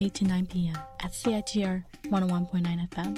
8 to 9 p.m. at CITR 101.9 FM.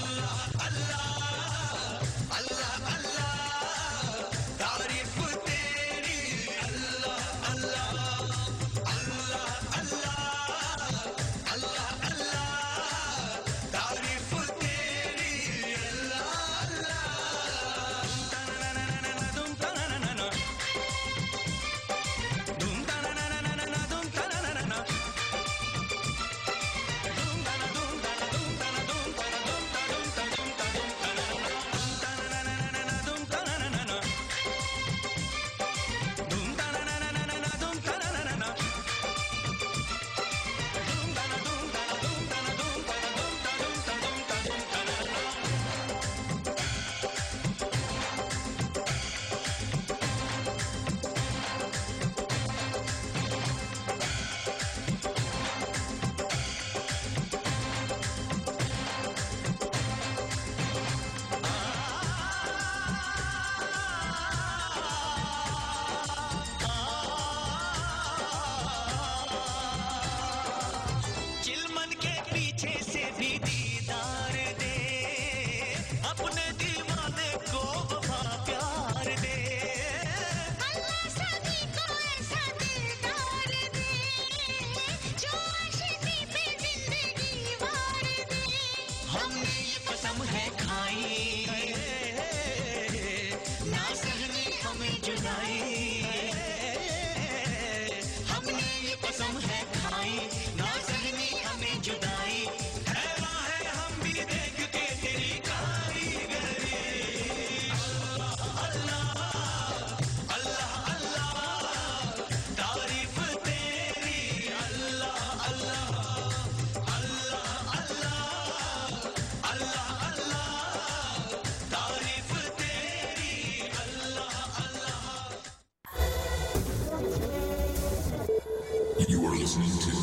अल्लाह अल्लाह तारीफ तेरी जुदाई, हमने ये कसम है खाई, ना सहनी हमें जुदाई, हैरान है हम भी देख के तेरी कारीगरी। अल्लाह अल्लाह अल्लाह तारीफ तेरी, अल्लाह अल्लाह अल्लाह अल्लाह अल्लाह अल्लाह तारीफ तेरी, अल्लाह अल्लाह। You are listening to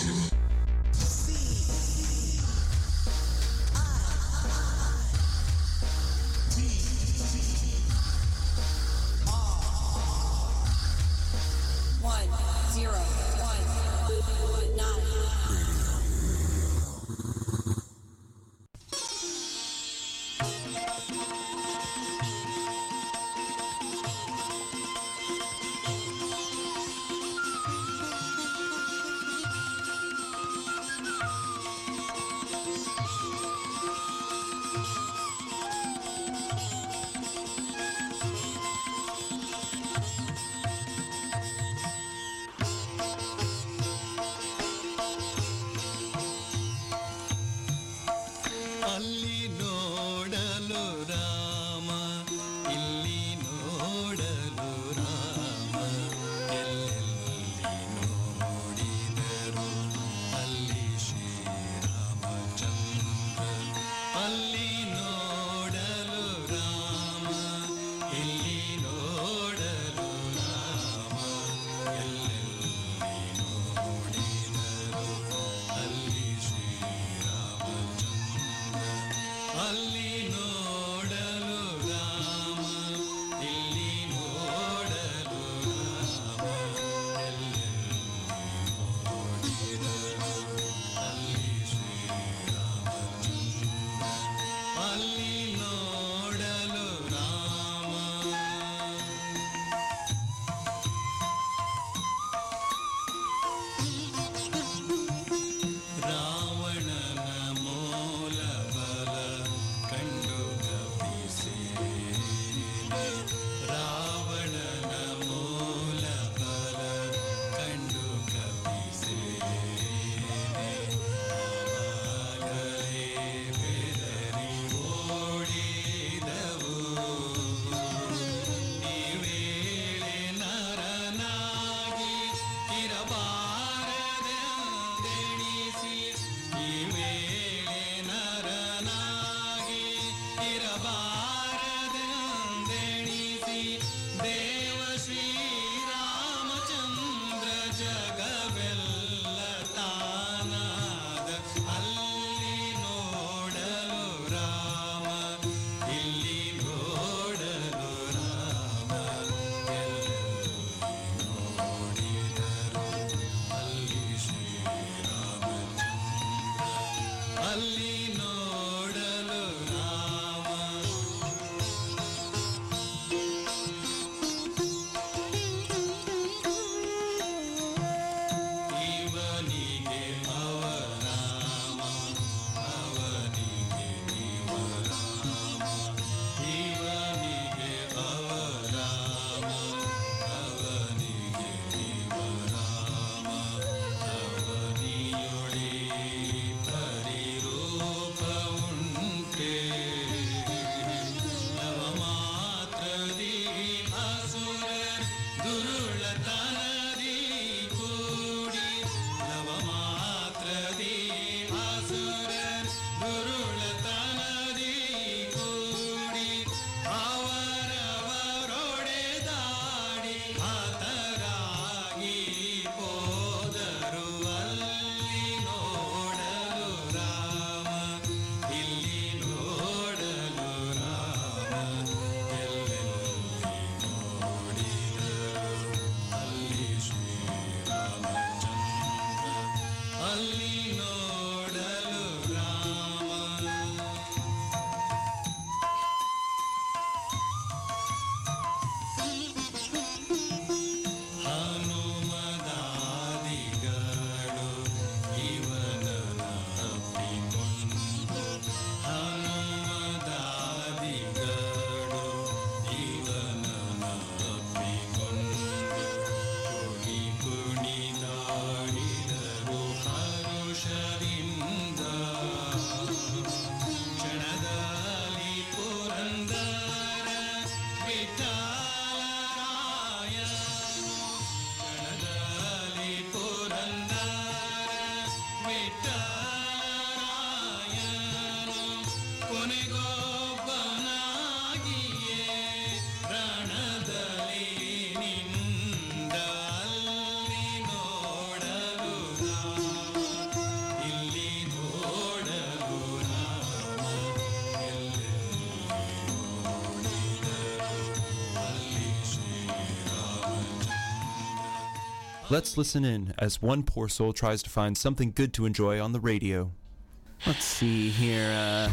Let's listen in as one poor soul tries to find something good to enjoy on the radio. Let's see here,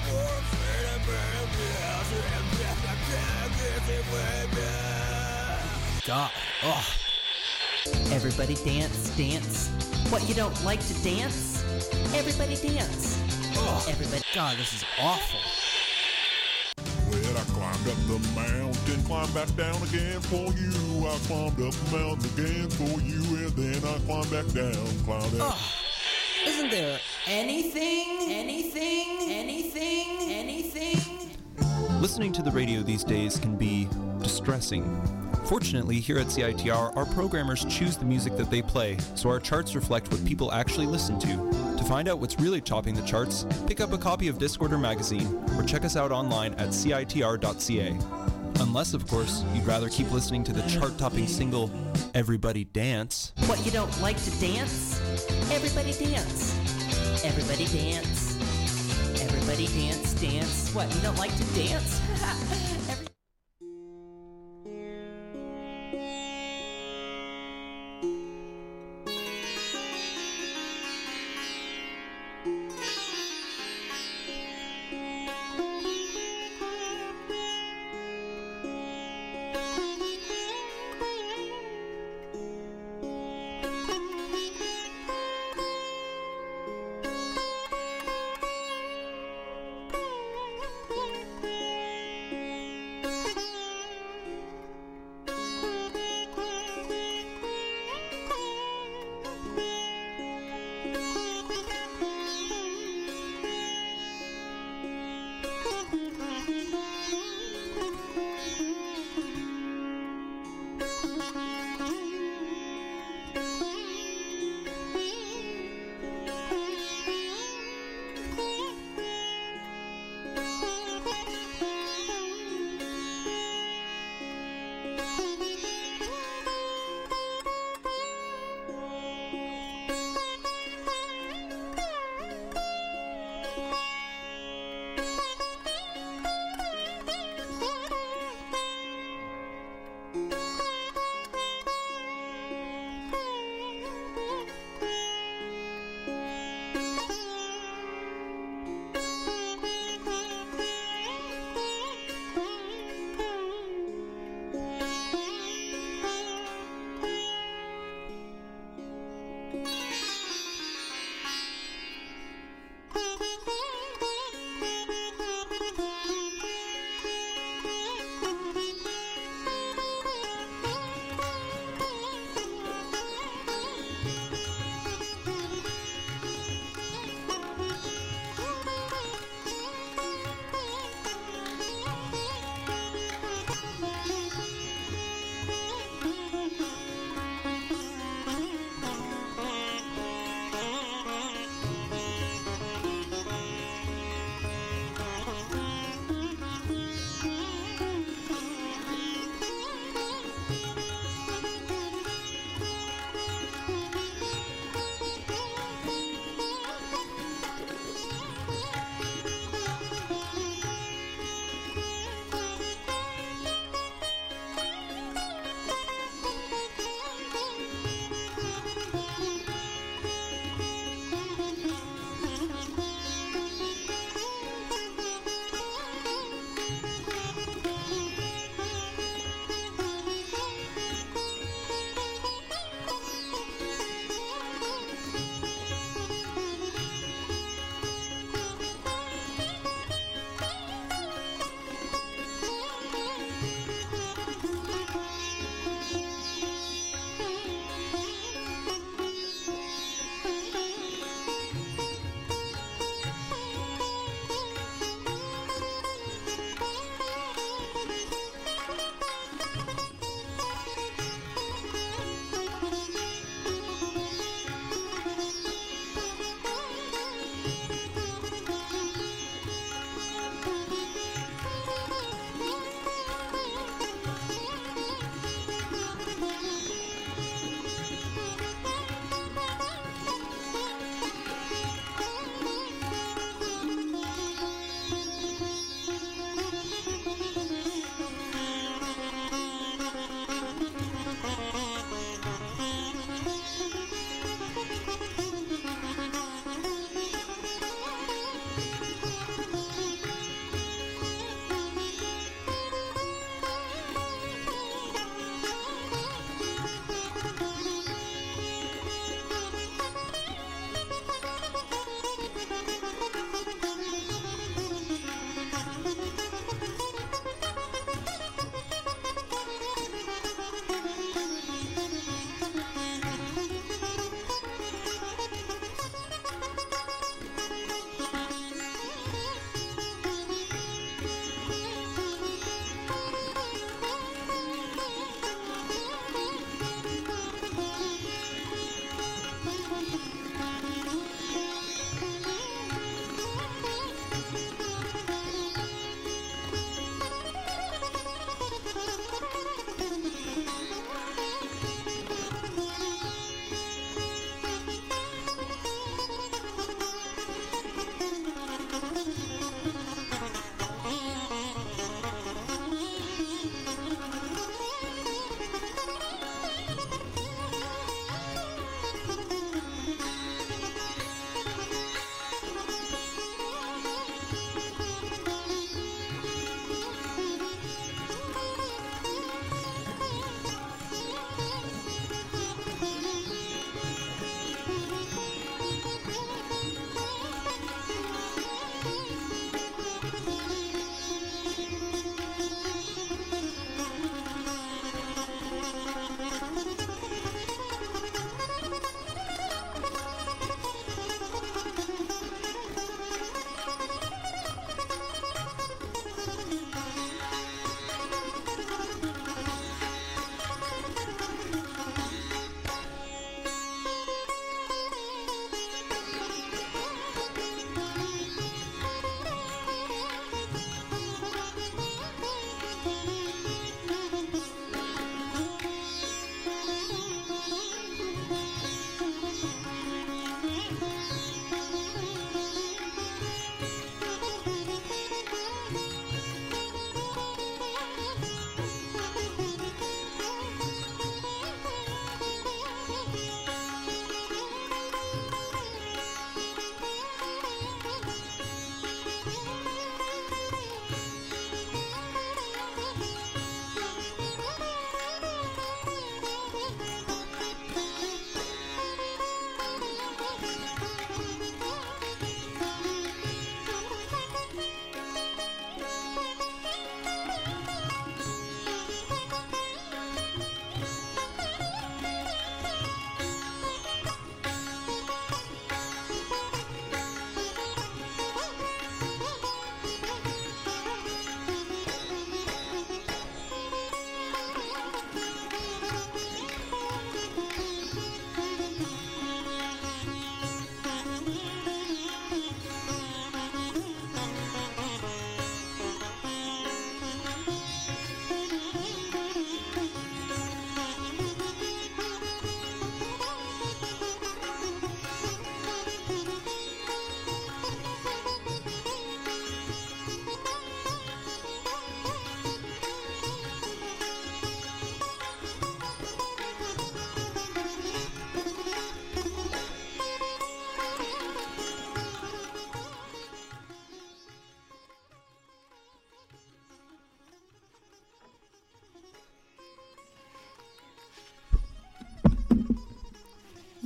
God. Oh. Everybody dance, dance. What, you don't like to dance? Everybody dance. Oh. Everybody. God, this is awful. Well, I climbed up the mountain, climbed back down again for you. I climbed up the mountain again for you, and then I climbed back down, climbed up. Oh. Isn't there anything? Listening to the radio these days can be distressing. Fortunately, here at CITR, our programmers choose the music that they play, so our charts reflect what people actually listen to. To find out what's really topping the charts, pick up a copy of Discorder magazine, or check us out online at citr.ca. Unless, of course, you'd rather keep listening to the chart-topping single, Everybody Dance. What, you don't like to dance? Everybody dance. Everybody dance. Everybody dance, dance. What, you don't like to dance?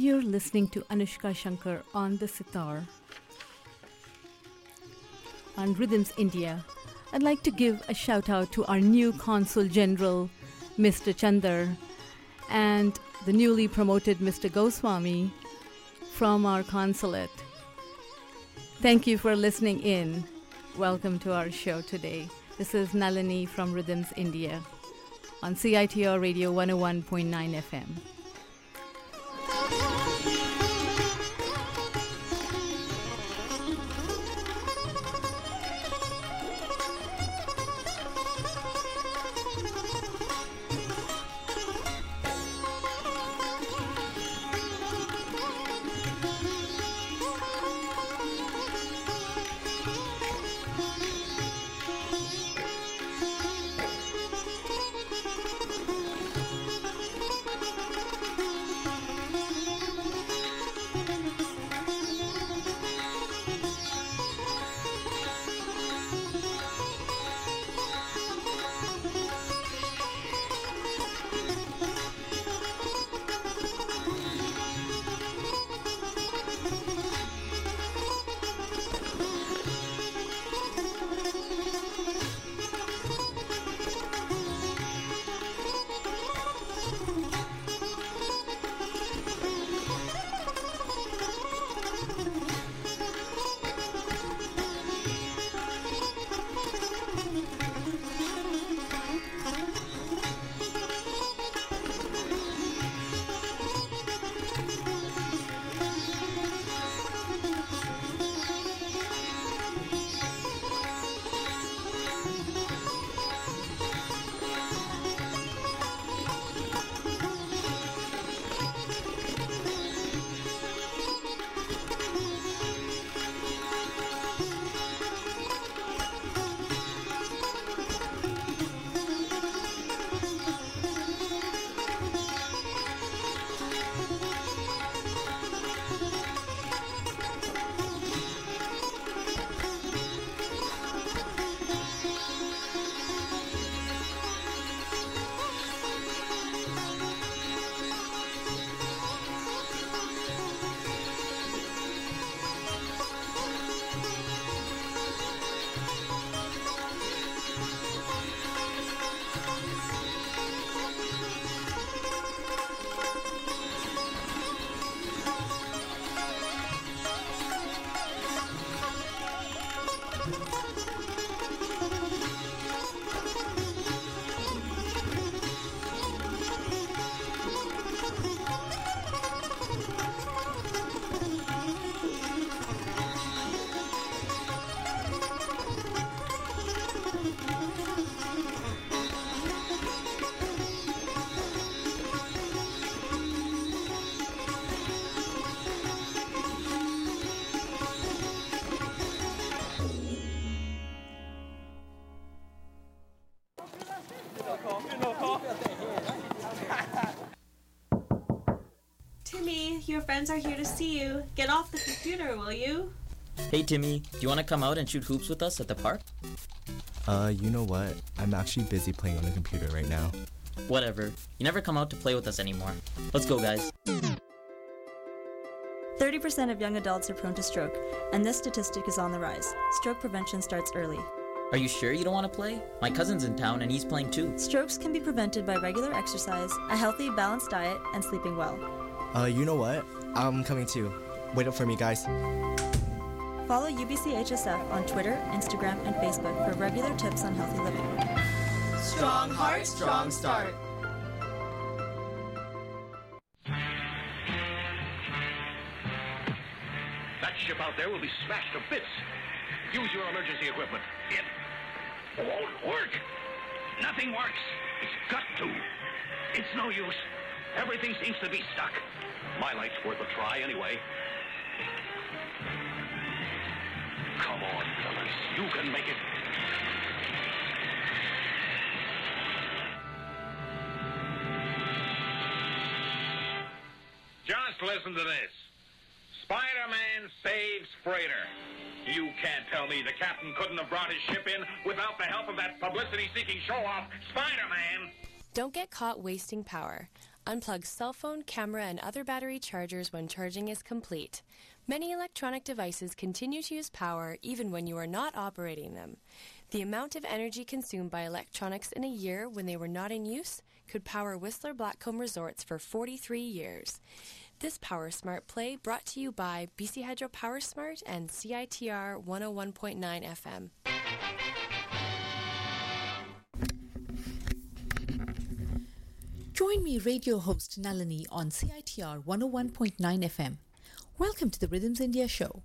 You're listening to Anushka Shankar on the sitar on Rhythms India. I'd like to give a shout out to our new Consul General, Mr. Chandar, and the newly promoted Mr. Goswami from our consulate. Thank you for listening in. Welcome to our show today. This is Nalini from Rhythms India on CITR Radio 101.9 FM. Timmy, your friends are here to see you. Get off the computer, will you? Hey Timmy, do you want to come out and shoot hoops with us at the park? You know what? I'm actually busy playing on the computer right now. Whatever. You never come out to play with us anymore. Let's go, guys. 30% of young adults are prone to stroke, and this statistic is on the rise. Stroke prevention starts early. Are you sure you don't want to play? My cousin's in town and he's playing too. Strokes can be prevented by regular exercise, a healthy, balanced diet, and sleeping well. You know what? I'm coming too. Wait up for me, guys. Follow UBCHSF on Twitter, Instagram, and Facebook for regular tips on healthy living. Strong heart, strong start. That ship out there will be smashed to bits. Use your emergency equipment. It won't work. Nothing works. It's got to. It's no use. Everything seems to be stuck. My light's worth a try anyway. Come on, fellas. You can make it. Just listen to this. Spider-Man saves freighter. You can't tell me the captain couldn't have brought his ship in without the help of that publicity-seeking show-off, Spider-Man. Don't get caught wasting power. Unplug cell phone, camera, and other battery chargers when charging is complete. Many electronic devices continue to use power even when you are not operating them. The amount of energy consumed by electronics in a year when they were not in use could power Whistler Blackcomb Resorts for 43 years. This Power Smart play brought to you by BC Hydro Power Smart and CITR 101.9 FM. Join me, radio host Nalini, on CITR 101.9 FM. Welcome to the Rhythms India show.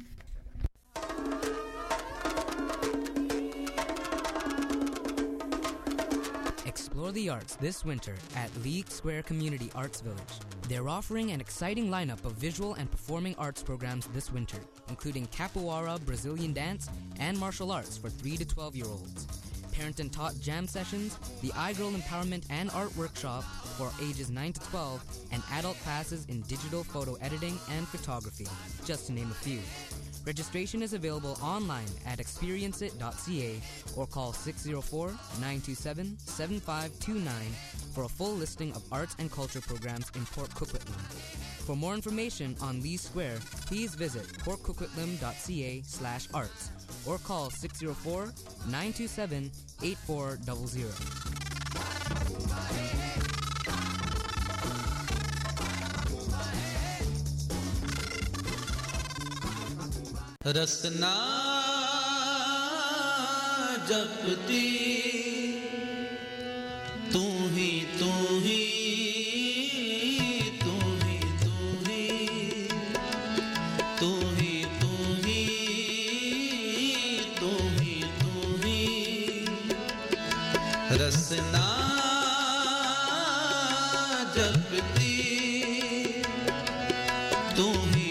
Explore the arts this winter at League Square Community Arts Village. They're offering an exciting lineup of visual and performing arts programs this winter, including capoeira, Brazilian dance, and martial arts for 3 to 12-year-olds. Parent and taught jam sessions, the iGirl Empowerment and Art Workshop for ages 9 to 12, and adult classes in digital photo editing and photography, just to name a few. Registration is available online at experienceit.ca or call 604-927-7529 for a full listing of arts and culture programs in Port Coquitlam. For more information on Lee Square, please visit portcoquitlam.ca/arts or call 604-927-8400. रसना जपती तू ही तू ही तू ही तू ही तू ही तू ही तू ही तू ही रसना जपती तू ही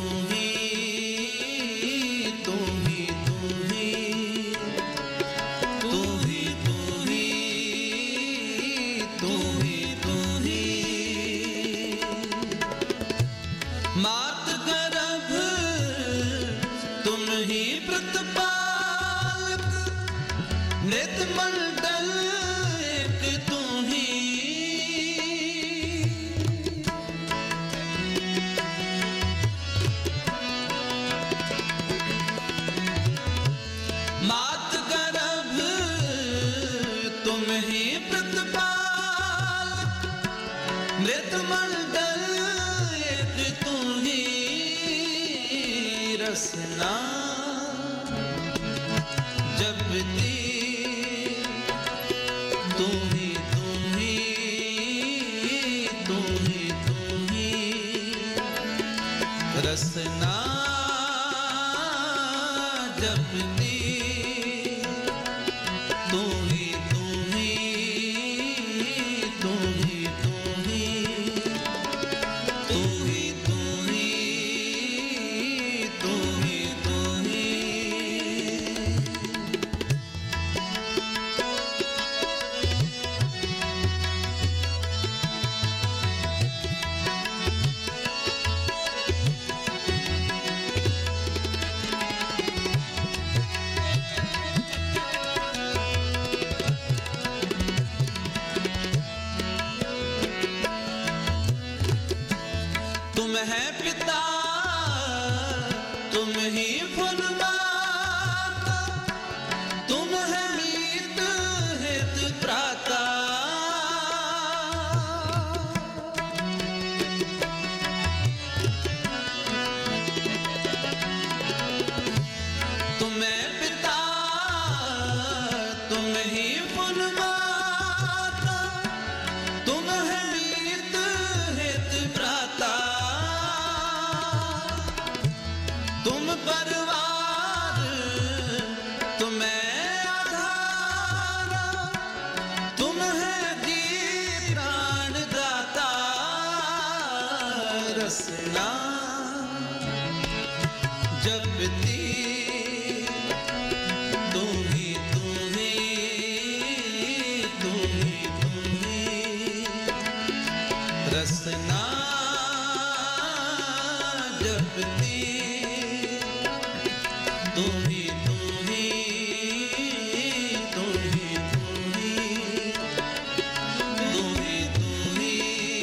रसना जपती तू ही तू ही तू ही तू ही रसना जपती तू ही तू ही तू ही तू ही तू ही तू ही तुम है पिता तुम ही फुलवाता तुम है मीत हित प्राता तुम है पिता तुम ही फुलवाता तुम है मीत हित प्राता तुम परवार तुम्हें आधारा तुम है जी प्राण दाता रसना जपती तू ही तू ही तू ही तू ही रसना जपती तू ही तू ही तू ही तू ही तू ही तू ही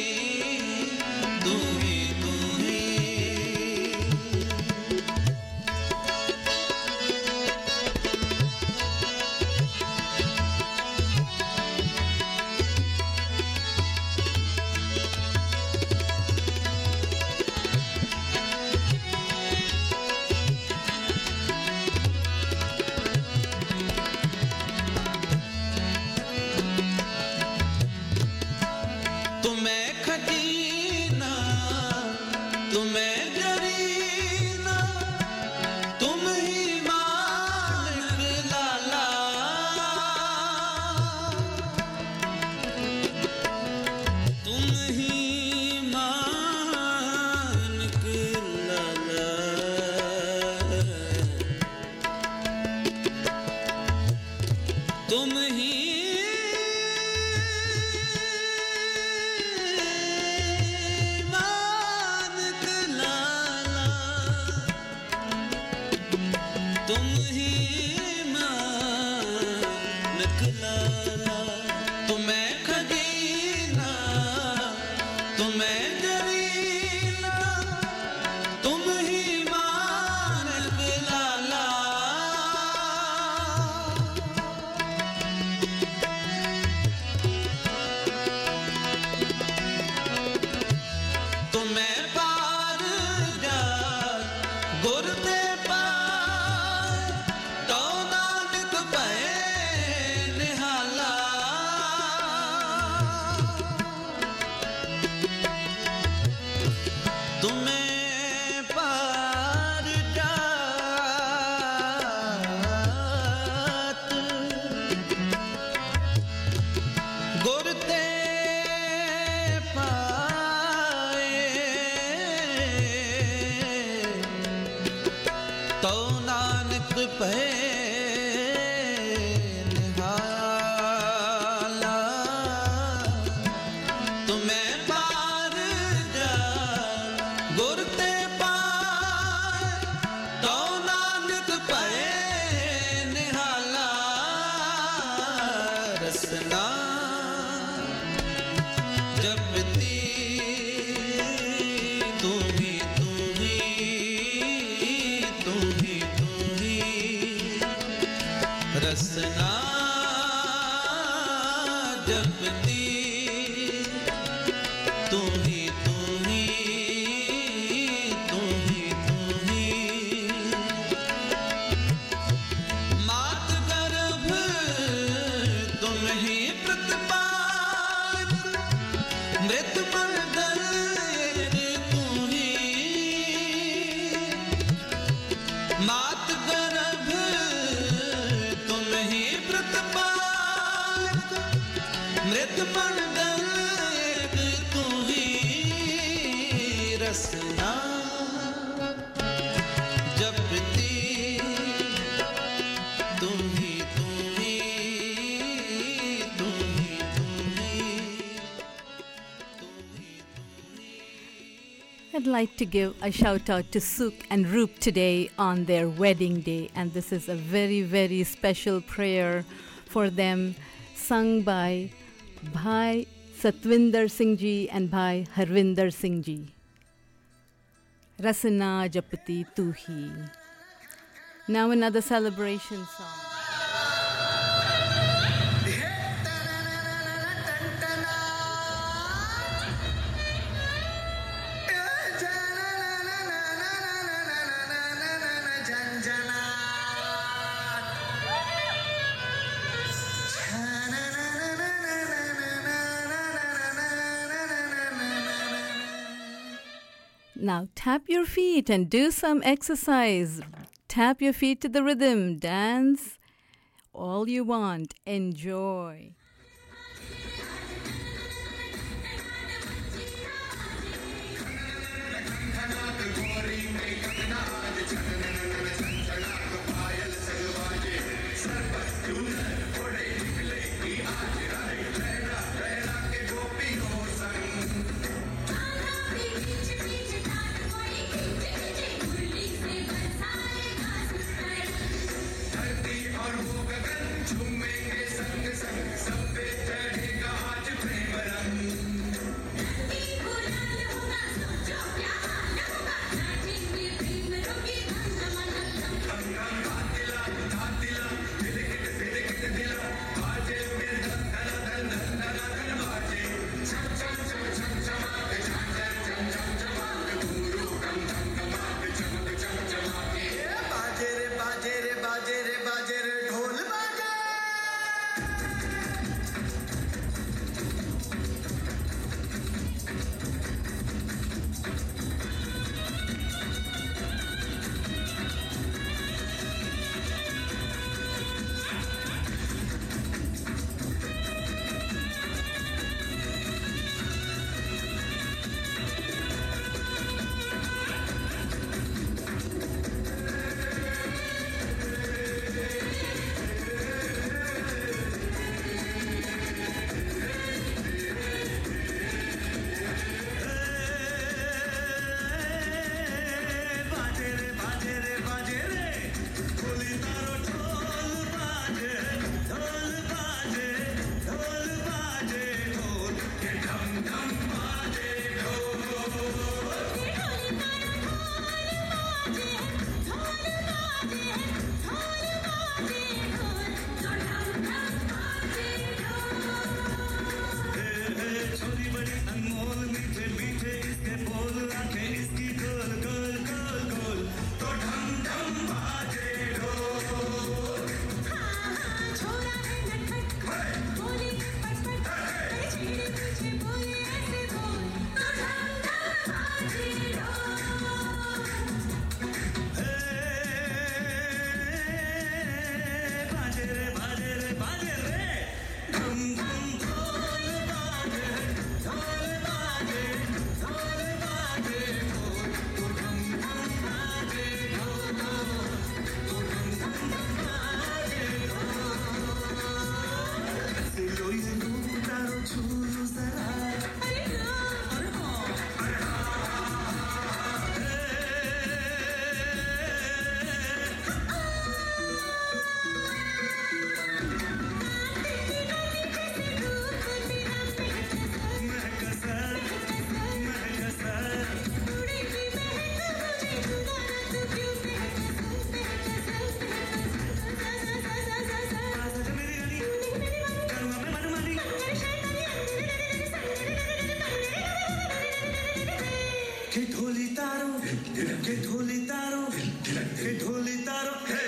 तुम्हें जरीना तुम ही मान बिलाला तुम्हें पार जा गुरते पार तो नानक पे निहाला तुम्हें पार जात गुरते पाए तो नानक पे निहाला तुम्हें पार जा गुरते पाए तो नानक पे निहाला रसना जपती तू ही रसना जपती तू ही मात गर्भ तुम ही प्रतिपाल मृत मंडल तू ही मात गर्भ तुम ही प्रतिपाल मृत मंडल तू ही रसना जपती तू ही I'd like to give a shout out to Suk and Roop today on their wedding day, and this is a very, very special prayer for them, sung by Bhai Satwinder Singh Ji and Bhai Harvinder Singh Ji. Rasana Japati Tu Hi. Now another celebration song. Now tap your feet and do some exercise. Tap your feet to the rhythm. Dance all you want. Enjoy. झूमेंगे संग संग सब के ढोली तारो के ढोली तारो के ढोली तारो हे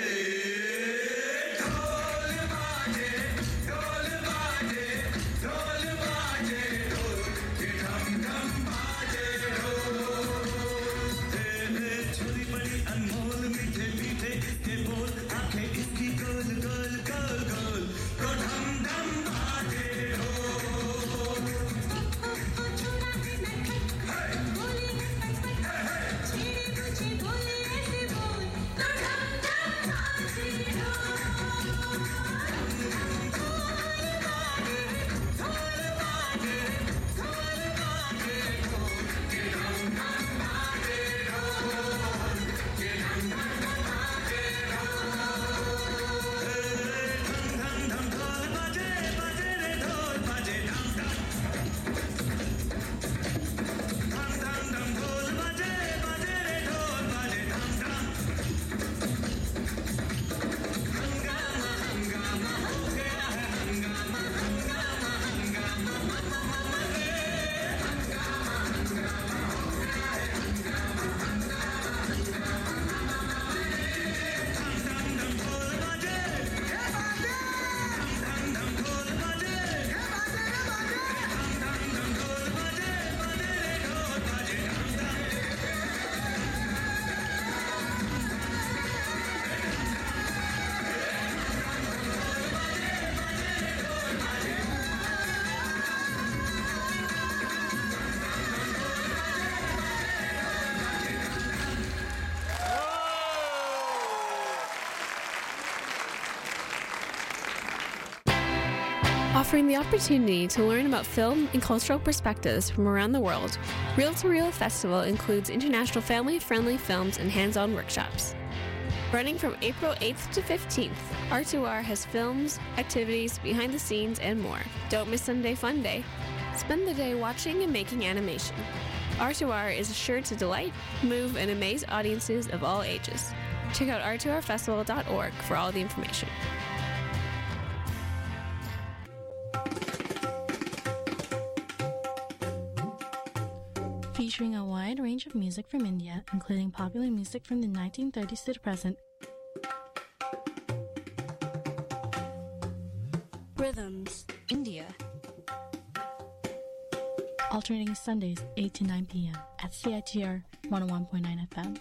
ढोल बाजे ढोल बाजे ढोल बाजे ढोल के ढम ढम बाजे ढोल हे छोरी बड़ी अनमोल मीठे मीठे के बोल आंखें इसकी गोल गोल गोल गोल तो ढम ढम बाजे Offering the opportunity to learn about film and cultural perspectives from around the world, Reel to Reel Festival includes international family-friendly films and hands-on workshops. Running from April 8th to 15th, R2R has films, activities, behind the scenes, and more. Don't miss Sunday Fun Day. Spend the day watching and making animation. R2R is sure to delight, move, and amaze audiences of all ages. Check out r2rfestival.org for all the information. Featuring a wide range of music from India, including popular music from the 1930s to the present. Rhythms, India. Alternating Sundays, 8 to 9 p.m. at CITR 101.9 FM.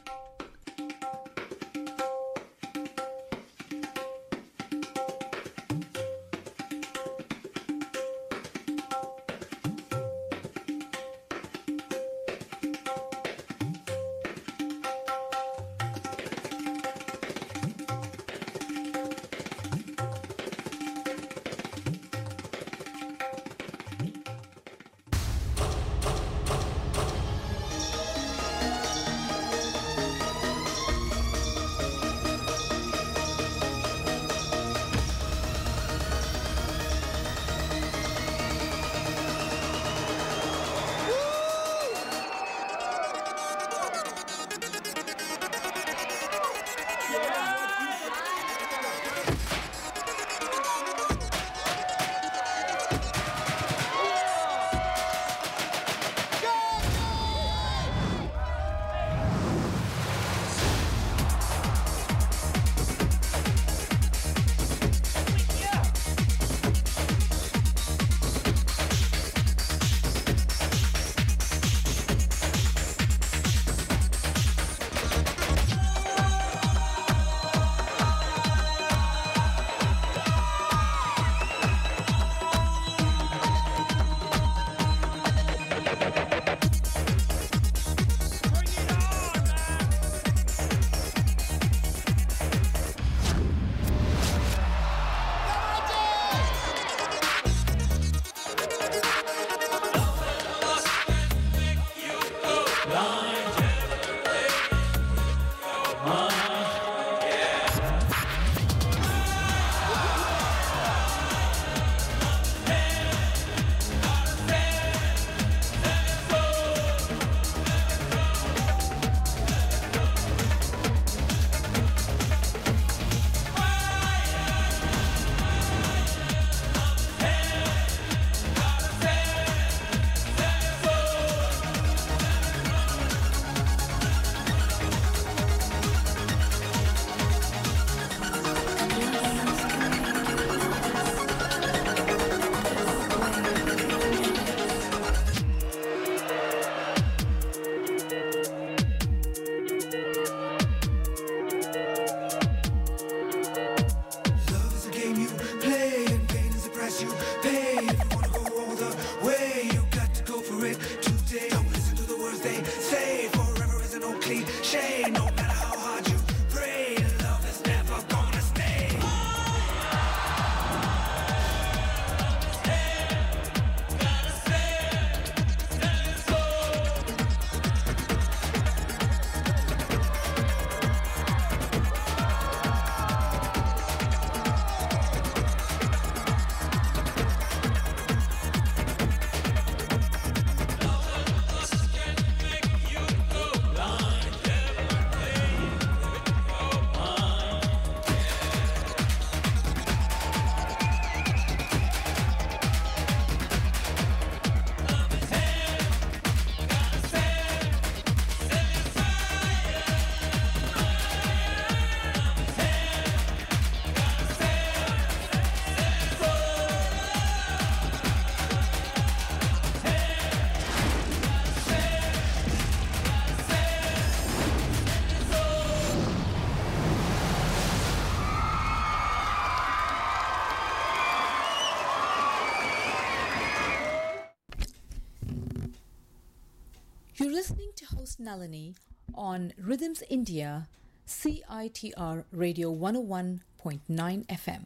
You're listening to host Nalini on Rhythms India, CITR Radio 101.9 FM.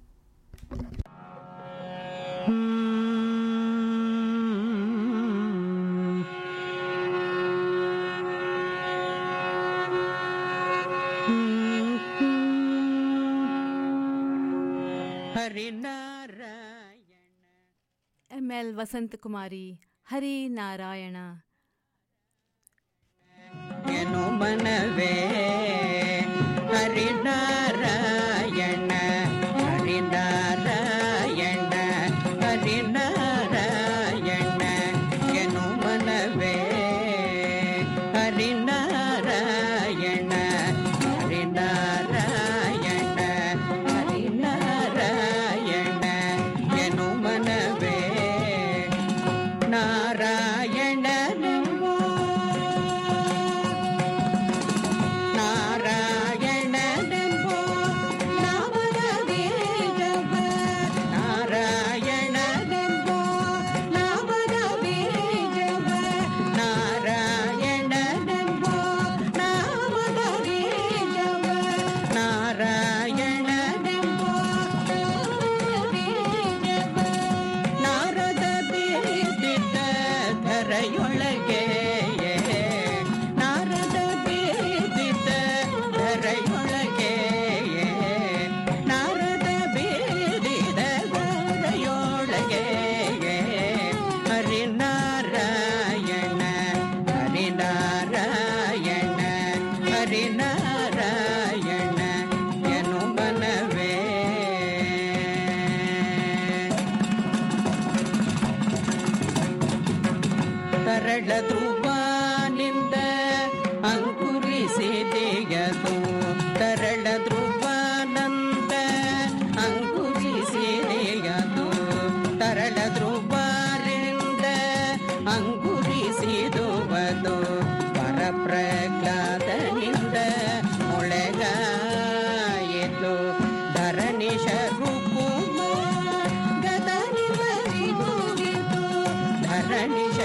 ML Vasant Kumari, Hari Narayana. Enu manave Hari Narayana, Hari Narayana, Hari Narayana. Enu manave Hari Narayana, Hari Narayana, Hari Narayana. Enu manave Narayana. ಧ್ರುವನಿಂದ ಅಂಕುರಿಸಿದೆಯದು ತರಳ ಧ್ರುವನಂದ ಅಂಕುರಿಸಿದೆಯದು ತರಳ ಧ್ರುವರಿಂದ ಅಂಕುರಿಸಿದುವುದು ಪರಪ್ರಹ್ಲಾದನಿಂದ ಮೊಳೆಗಾಯಿತು ಧರಣಿಶ ರೂಪುಮ ಗದನಿವರಿಗುಗಿತು ಧರಣಿಶ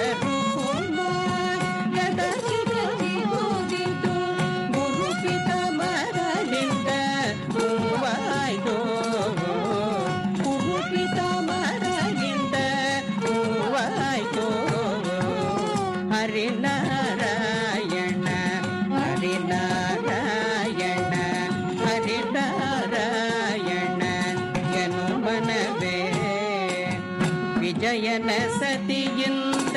Harinarayana Harinarayana Harinarayana ಎನ್ನುವನವೇ ವಿಜಯನ ಸತಿಯಿಂದ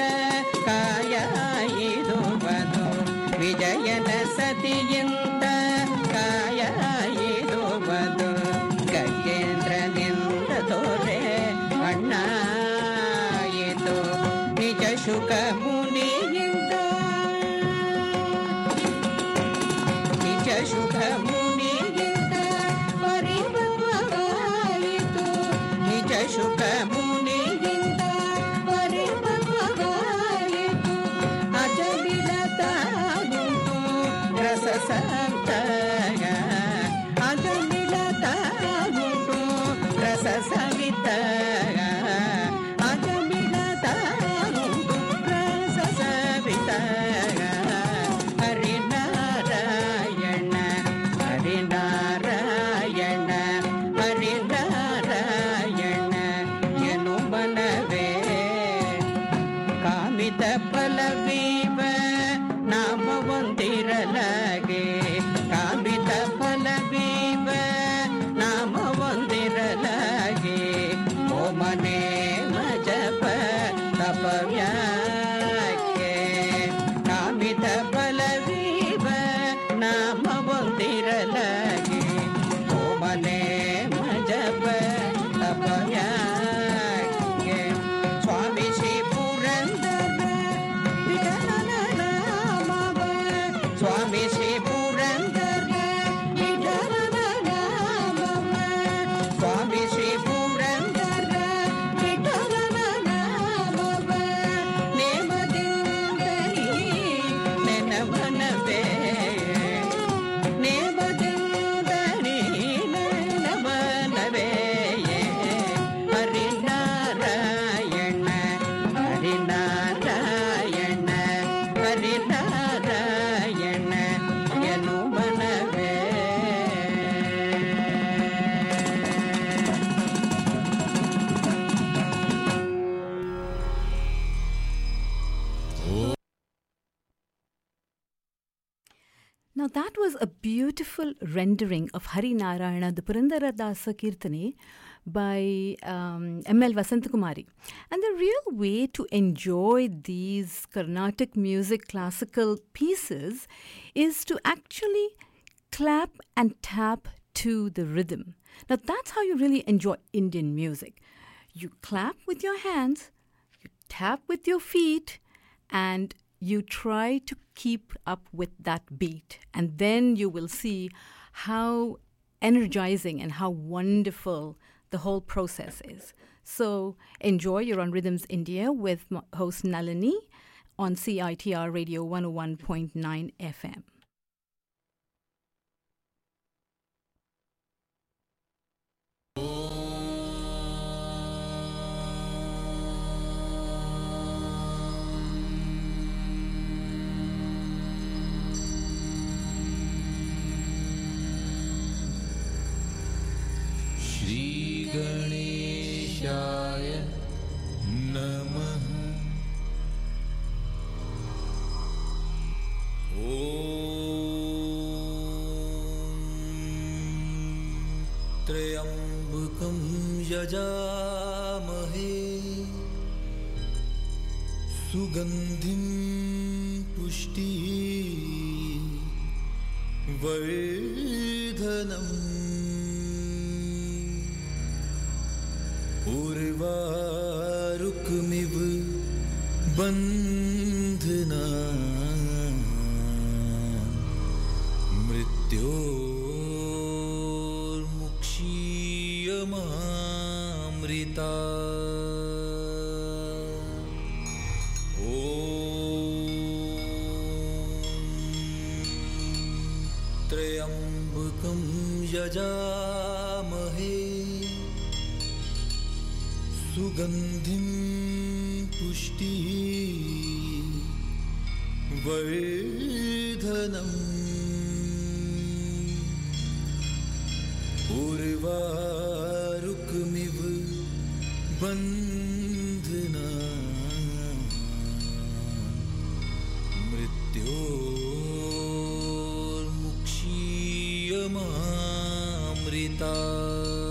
ಕಾಯಾಯಿದುವುದು ವಿಜಯನ ಸತಿಯಿಂದ ಕಾಯಾಯಿದುವುದು ಗಜೇಂದ್ರನಿಂದ ದೊರೆ ಅಣ್ಣಾಯಿತು ನಿಜ ಶುಕ ಮುನಿಯಿಂದ ನಿಜ ಶುಕ ಮುನಿಯಿಂದ ಪರಿಭವವಾಯಿತು ನಿಜ ಶುಕ ಮುನಿಯಿಂದ ಪರಿಭವವಾಯಿತು ಅಜಲಿಲತಾಗುಂಟು ರಸ ಸಂತಗ ಅಜಲಿಲತಾಗುಂಟು ರಸ ಸವಿತಗ ಅಜಲಿಲತಾಗುಂಟು ರಸ ಸವಿತಗ ಹರಿನಾರಾಯಣ ಹರಿನಾರಾಯಣ ಹರಿನಾರಾಯಣ ಎನ್ನುವನವೇ ಕಾಮಿತ ಫಲವೀವ ನಾಮವೊಂದಿರಲಾಗೆ ಕಾಮಿತ ಫಲವೀವ ನಾಮವೊಂದಿರಲಾಗೆ ಓಮನೆ ಜಪ ತಪವ್ಯಾಕೆ Now that was a beautiful rendering of Hari Narayana, the Purandaradasa Kirtane by M.L. Vasantakumari. And the real way to enjoy these Carnatic music classical pieces is to actually clap and tap to the rhythm. Now that's how you really enjoy Indian music. You clap with your hands, you tap with your feet, and you try to keep up with that beat. And then you will see how energizing and how wonderful the whole process is. So enjoy. You're on Rhythms India with host Nalini on CITR Radio 101.9 FM. गणेशाय नमः। ॐ त्र्यम्बकं यजामहे सुगन्धिं पुष्टिः वर्धनम् उर्वारुकमिव बन्धनान् मृत्योर्मुक्षीयमामृता। ॐ त्र्यम्बकं यजामहे सुगन्धिं पुष्टिः वर्धनम् उर्वारुकमिव बन्धनान् मृत्योर्मुक्षीयमामृता।